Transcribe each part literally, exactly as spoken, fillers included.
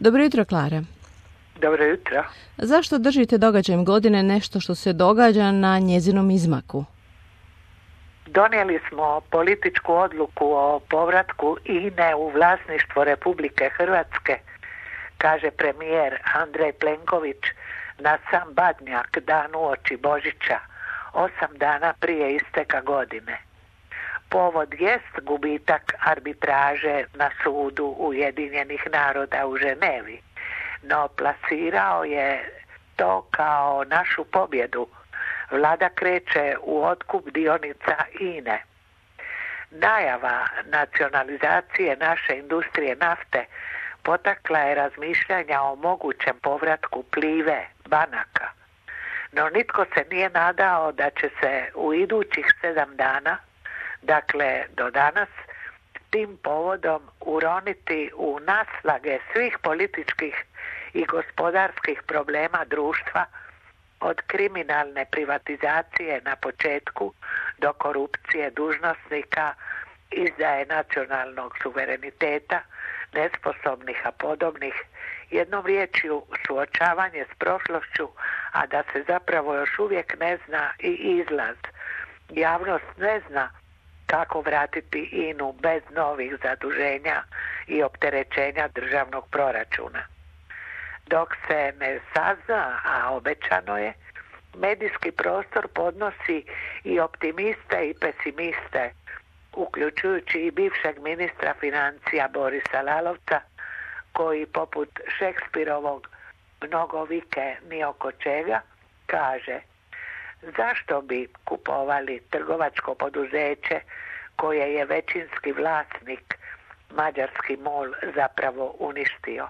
Dobro jutro, Klara. Dobro jutro. Zašto držite događajem godine nešto što se događa na njezinom izmaku? Donijeli smo političku odluku o povratku I N E u vlasništvo Republike Hrvatske, kaže premijer Andrej Plenković na sam Badnjak dan uoči Božića, osam dana prije isteka godine. Povod jest gubitak arbitraže na sudu Ujedinjenih naroda u Ženevi, no plasirao je to kao našu pobjedu. Vlada kreće u otkup dionica I N E. Najava nacionalizacije naše industrije nafte potakla je razmišljanja o mogućem povratku Plive, banaka. No nitko se nije nadao da će se u idućih sedam dana, dakle do danas, tim povodom uroniti u naslage svih političkih i gospodarskih problema društva, od kriminalne privatizacije na početku do korupcije dužnosnika, izdaje nacionalnog suvereniteta, nesposobnih a podobnih, jednom riječju suočavanje s prošlošću, a da se zapravo još uvijek ne zna i izlaz. Javnost ne zna kako vratiti I N U bez novih zaduženja i opterećenja državnog proračuna. Dok se ne sazna, a obećano je, medijski prostor podnosi i optimiste i pesimiste, uključujući i bivšeg ministra financija Borisa Lalovca, koji poput Šekspirovog mnogo vike ni oko čega, kaže: zašto bi kupovali trgovačko poduzeće koje je većinski vlasnik mađarski MOL zapravo uništio?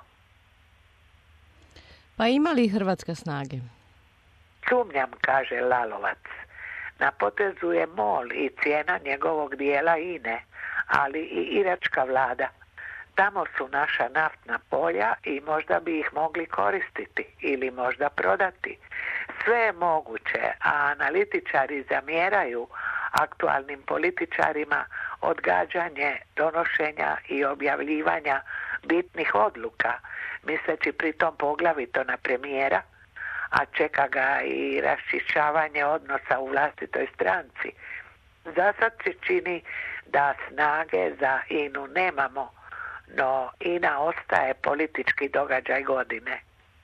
Pa ima li Hrvatska snage? Sumnjam, kaže Lalovac. Na potezu je MOL i cijena njegovog dijela I N E, ali i iračka vlada. Tamo su naša naftna polja i možda bi ih mogli koristiti ili možda prodati. Sve je moguće, a analitičari zamjeraju aktualnim političarima odgađanje donošenja i objavljivanja bitnih odluka, misleći pritom poglavito na premijera, a čeka ga i raščišćavanje odnosa u vlastitoj stranci. Zasad se čini da snage za I N U nemamo, no I N A ostaje politički događaj godine.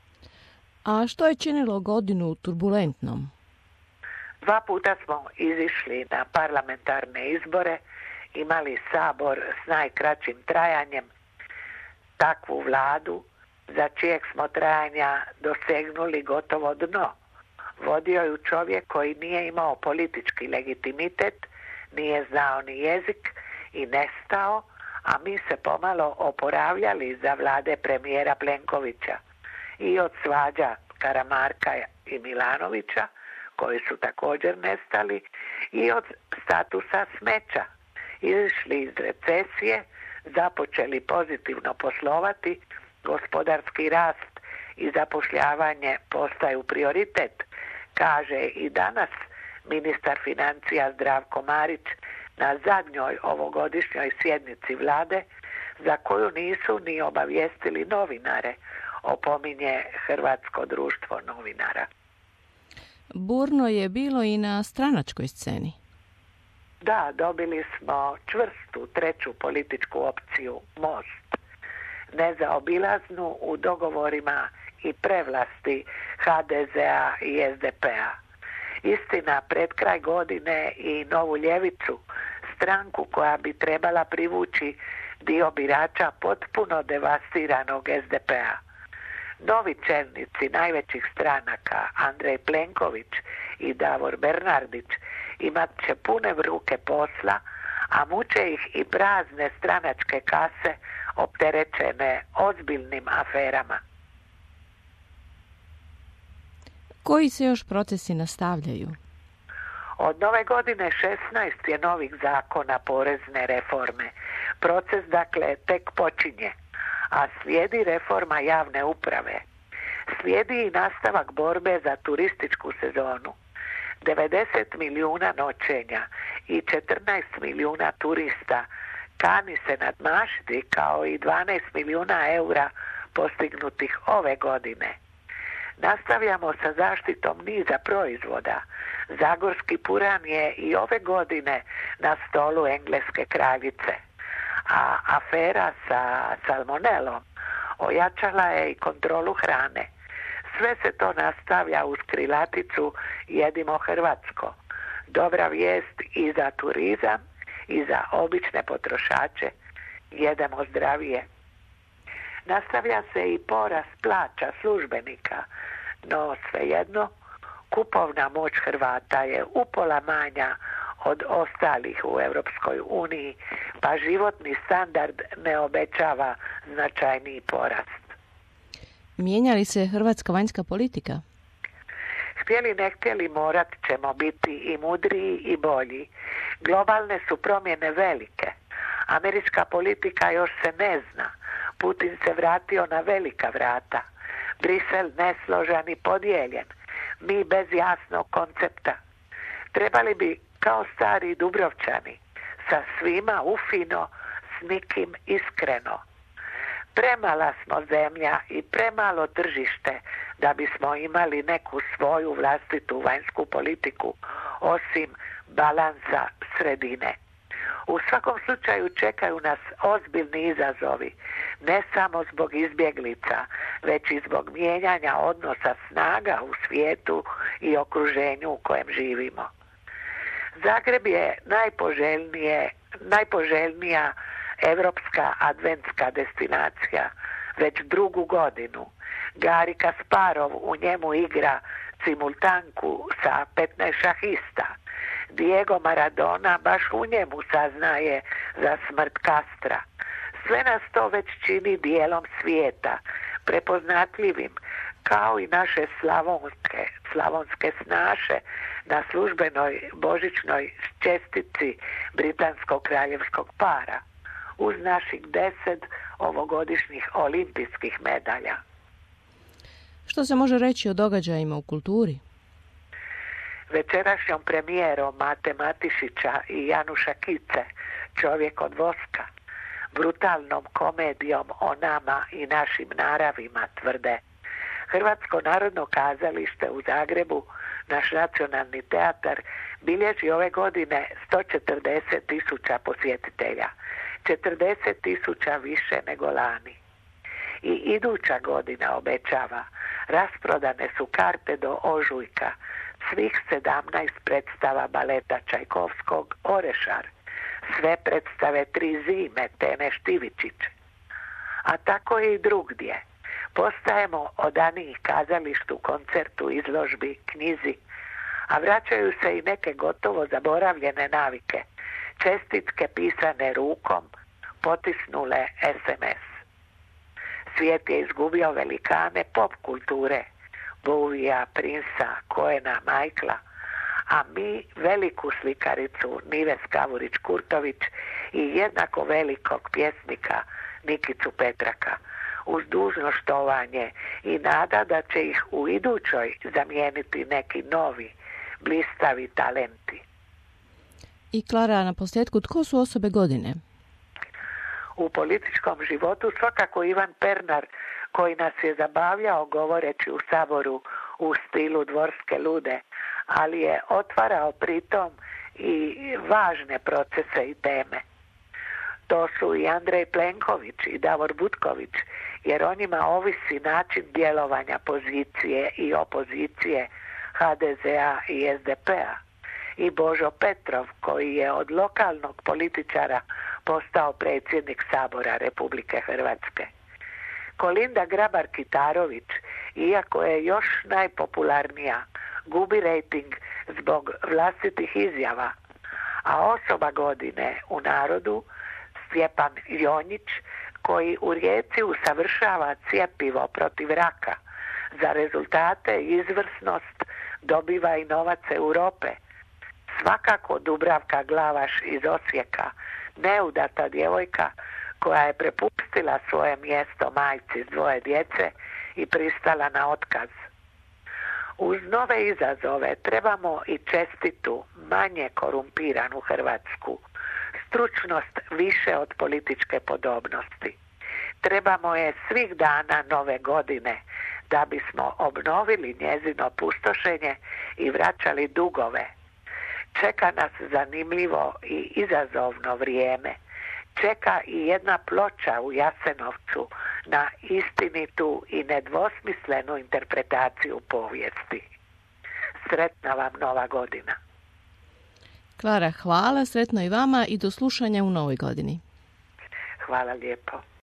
A što je činilo godinu turbulentnom? Dva puta smo izišli na parlamentarne izbore, imali sabor s najkraćim trajanjem, takvu vladu za čijeg smo trajanja dosegnuli gotovo dno. Vodio ju čovjek koji nije imao politički legitimitet, nije znao ni jezik i nestao, a mi se pomalo oporavljali za vlade premijera Plenkovića i od svađa Karamarka i Milanovića, koji su također nestali, i od statusa smeća. Izišli iz recesije, započeli pozitivno poslovati, gospodarski rast i zapošljavanje postaju prioritet, kaže i danas ministar financija Zdravko Marić na zadnjoj ovogodišnjoj sjednici vlade, za koju nisu ni obavijestili novinare, opominje Hrvatsko društvo novinara. Burno je bilo i na stranačkoj sceni. Da, dobili smo čvrstu treću političku opciju, Most, nezaobilaznu u dogovorima i prevlasti H D Z-a i S D P-a. Istina, pred kraj godine i Novu ljevicu, stranku koja bi trebala privući dio birača potpuno devastiranog S D P-a. Novi čelnici najvećih stranaka, Andrej Plenković i Davor Bernardić, imat će pune ruke posla, a muče ih i prazne stranačke kase opterećene ozbiljnim aferama. Koji se još procesi nastavljaju? Od nove godine šesnaest je novih zakona porezne reforme. Proces, dakle, tek počinje, a slijedi reforma javne uprave. Slijedi i nastavak borbe za turističku sezonu. devedeset milijuna noćenja i četrnaest milijuna turista kani se nadmašiti, kao i dvanaest milijuna eura postignutih ove godine. Nastavljamo sa zaštitom niza proizvoda. Zagorski puran je i ove godine na stolu engleske kraljice, a afera sa salmonelom ojačala je i kontrolu hrane. Sve se to nastavlja uz krilaticu jedimo hrvatsko. Dobra vijest i za turizam i za obične potrošače, jedemo zdravije. Nastavlja se i porast plaća službenika, no svejedno kupovna moć Hrvata je upola manja od ostalih u Europskoj uniji, pa životni standard ne obećava značajniji porast. Mijenja li se hrvatska vanjska politika? Htjeli ne htjeli morat ćemo biti i mudriji i bolji. Globalne su promjene velike. Američka politika još se ne zna. Putin se vratio na velika vrata. Brisel nesložan i podijeljen. Mi bez jasnog koncepta. Trebali bi kao stari Dubrovčani, sa svima ufino, s nikim iskreno. Premala smo zemlja i premalo tržište da bismo imali neku svoju vlastitu vanjsku politiku, osim balansa sredine. U svakom slučaju čekaju nas ozbiljni izazovi, ne samo zbog izbjeglica, već i zbog mijenjanja odnosa snaga u svijetu i okruženju u kojem živimo. Zagreb je najpoželjnije, najpoželjnija europska adventska destinacija već drugu godinu. Gari Kasparov u njemu igra simultanku sa petnaest šahista. Diego Maradona baš u njemu saznaje za smrt Kastra. Sve nas to već čini dijelom svijeta, prepoznatljivim, kao i naše slavonske, slavonske snaše na službenoj božićnoj čestici britanskog kraljevskog para, uz naših deset ovogodišnjih olimpijskih medalja. Što se može reći o događajima u kulturi? Večerašnjom premijerom Mate Matišića i Januša Kice, Čovjek od voska, brutalnom komedijom o nama i našim naravima, tvrde. Hrvatsko narodno kazalište u Zagrebu, naš nacionalni teatar, bilježi ove godine sto četrdeset tisuća posjetitelja, četrdeset tisuća više nego lani. I iduća godina obećava, rasprodane su karte do ožujka, svih sedamnaest predstava baleta Čajkovskog Orešar, sve predstave Tri zime Tene Štivičić. A tako je i drugdje. Postajemo odaniji kazalištu, koncertu, izložbi, knjizi, a vraćaju se i neke gotovo zaboravljene navike, čestitke pisane rukom, potisnule es em es. Svijet je izgubio velikane pop kulture, Bowija, Prinsa, Cohena, Michaela, a mi veliku slikaricu Nive Skavurić-Kurtović i jednako velikog pjesnika Nikicu Petraka, uz dužno štovanje i nada da će ih u idućoj zamijeniti neki novi, blistavi talenti. I Klara, na posljedku, tko su osobe godine? U političkom životu svakako Ivan Pernar, koji nas je zabavljao govoreći u Saboru u stilu dvorske lude, ali je otvarao pritom i važne procese i teme. To su i Andrej Plenković i Davor Butković, jer o njima ovisi način djelovanja pozicije i opozicije ha de zea i es de pe-a. I Božo Petrov, koji je od lokalnog političara postao predsjednik Sabora Republike Hrvatske. Kolinda Grabar-Kitarović, iako je još najpopularnija, gubi rejting zbog vlastitih izjava, a osoba godine u narodu Stjepan Ljonjić, koji u Rijeci usavršava cjepivo protiv raka, za rezultate i izvrsnost dobiva i novac Europe. Svakako Dubravka Glavaš iz Osijeka, neudata djevojka koja je prepustila svoje mjesto majci s dvoje djece i pristala na otkaz. Uz nove izazove trebamo i čestitu, manje korumpiranu Hrvatsku, stručnost više od političke podobnosti. Trebamo je svih dana nove godine da bismo obnovili njezino pustošenje i vraćali dugove. Čeka nas zanimljivo i izazovno vrijeme. Čeka i jedna ploča u Jasenovcu na istinitu i nedvosmislenu interpretaciju povijesti. Sretna vam nova godina. Klara, hvala, sretno i vama i do slušanja u novoj godini. Hvala lijepo.